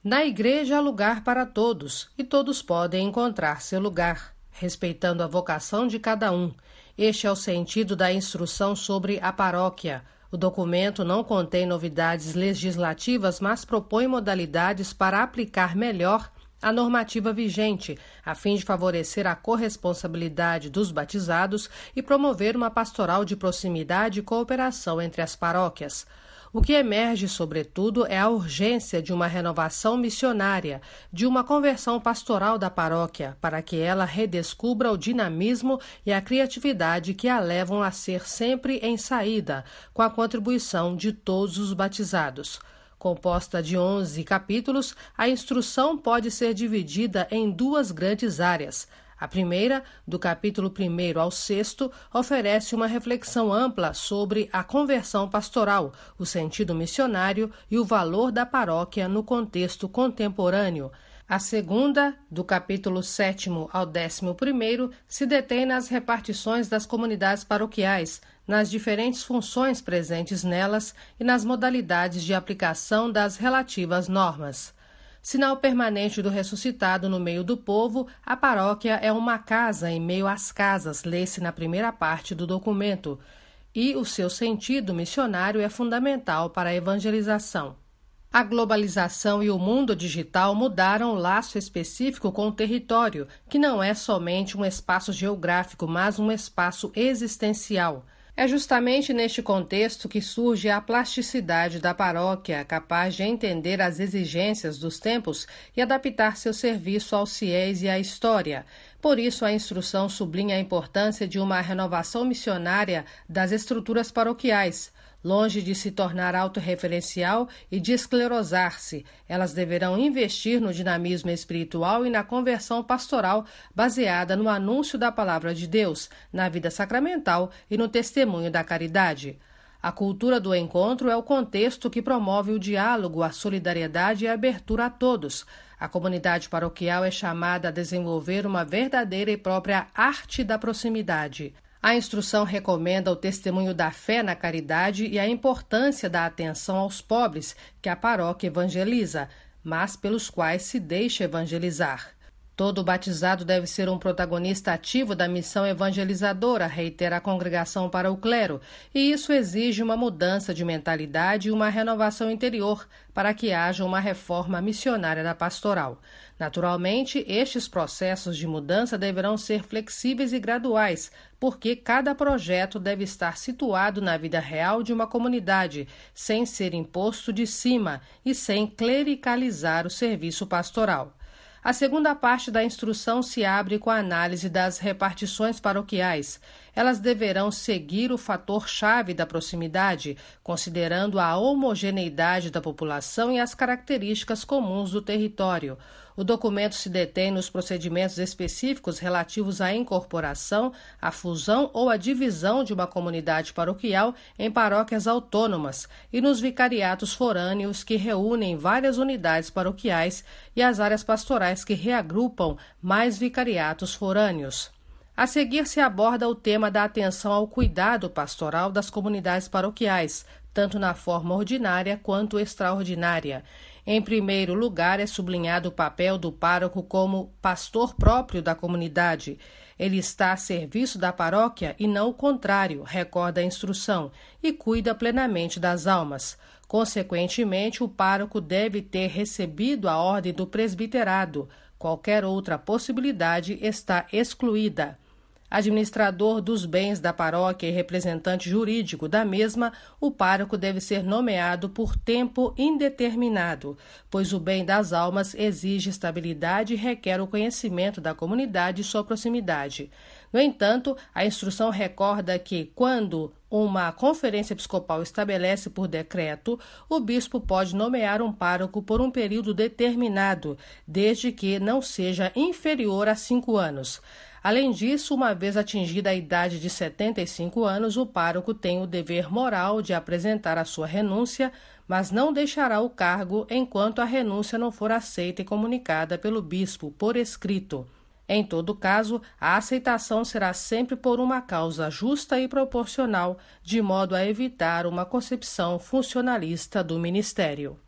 Na igreja há lugar para todos, e todos podem encontrar seu lugar, respeitando a vocação de cada um. Este é o sentido da instrução sobre a paróquia. O documento não contém novidades legislativas, mas propõe modalidades para aplicar melhor a normativa vigente, a fim de favorecer a corresponsabilidade dos batizados e promover uma pastoral de proximidade e cooperação entre as paróquias. O que emerge, sobretudo, é a urgência de uma renovação missionária, de uma conversão pastoral da paróquia, para que ela redescubra o dinamismo e a criatividade que a levam a ser sempre em saída, com a contribuição de todos os batizados. Composta de 11 capítulos, a instrução pode ser dividida em duas grandes áreas. A primeira, do capítulo 1º ao 6º, oferece uma reflexão ampla sobre a conversão pastoral, o sentido missionário e o valor da paróquia no contexto contemporâneo. A segunda, do capítulo 7º ao 11º, se detém nas repartições das comunidades paroquiais, nas diferentes funções presentes nelas e nas modalidades de aplicação das relativas normas. Sinal permanente do ressuscitado no meio do povo, a paróquia é uma casa em meio às casas, lê-se na primeira parte do documento, e o seu sentido missionário é fundamental para a evangelização. A globalização e o mundo digital mudaram o laço específico com o território, que não é somente um espaço geográfico, mas um espaço existencial. É justamente neste contexto que surge a plasticidade da paróquia, capaz de entender as exigências dos tempos e adaptar seu serviço aos fiéis e à história. Por isso, a instrução sublinha a importância de uma renovação missionária das estruturas paroquiais. Longe de se tornar autorreferencial e de esclerosar-se, elas deverão investir no dinamismo espiritual e na conversão pastoral baseada no anúncio da palavra de Deus, na vida sacramental e no testemunho da caridade. A cultura do encontro é o contexto que promove o diálogo, a solidariedade e a abertura a todos. A comunidade paroquial é chamada a desenvolver uma verdadeira e própria arte da proximidade. A instrução recomenda o testemunho da fé na caridade e a importância da atenção aos pobres que a paróquia evangeliza, mas pelos quais se deixa evangelizar. Todo batizado deve ser um protagonista ativo da missão evangelizadora, reitera a Congregação para o Clero, e isso exige uma mudança de mentalidade e uma renovação interior para que haja uma reforma missionária da pastoral. Naturalmente, estes processos de mudança deverão ser flexíveis e graduais, porque cada projeto deve estar situado na vida real de uma comunidade, sem ser imposto de cima e sem clericalizar o serviço pastoral. A segunda parte da instrução se abre com a análise das repartições paroquiais. Elas deverão seguir o fator-chave da proximidade, considerando a homogeneidade da população e as características comuns do território. O documento se detém nos procedimentos específicos relativos à incorporação, à fusão ou à divisão de uma comunidade paroquial em paróquias autônomas e nos vicariatos forâneos que reúnem várias unidades paroquiais e as áreas pastorais que reagrupam mais vicariatos forâneos. A seguir se aborda o tema da atenção ao cuidado pastoral das comunidades paroquiais, tanto na forma ordinária quanto extraordinária. Em primeiro lugar, é sublinhado o papel do pároco como pastor próprio da comunidade. Ele está a serviço da paróquia e não o contrário, recorda a instrução, e cuida plenamente das almas. Consequentemente, o pároco deve ter recebido a ordem do presbiterado. Qualquer outra possibilidade está excluída. Administrador dos bens da paróquia e representante jurídico da mesma, o pároco deve ser nomeado por tempo indeterminado, pois o bem das almas exige estabilidade e requer o conhecimento da comunidade e sua proximidade. No entanto, a instrução recorda que, quando uma conferência episcopal estabelece por decreto, o bispo pode nomear um pároco por um período determinado, desde que não seja inferior a 5 anos. Além disso, uma vez atingida a idade de 75 anos, o pároco tem o dever moral de apresentar a sua renúncia, mas não deixará o cargo enquanto a renúncia não for aceita e comunicada pelo bispo por escrito. Em todo caso, a aceitação será sempre por uma causa justa e proporcional, de modo a evitar uma concepção funcionalista do ministério.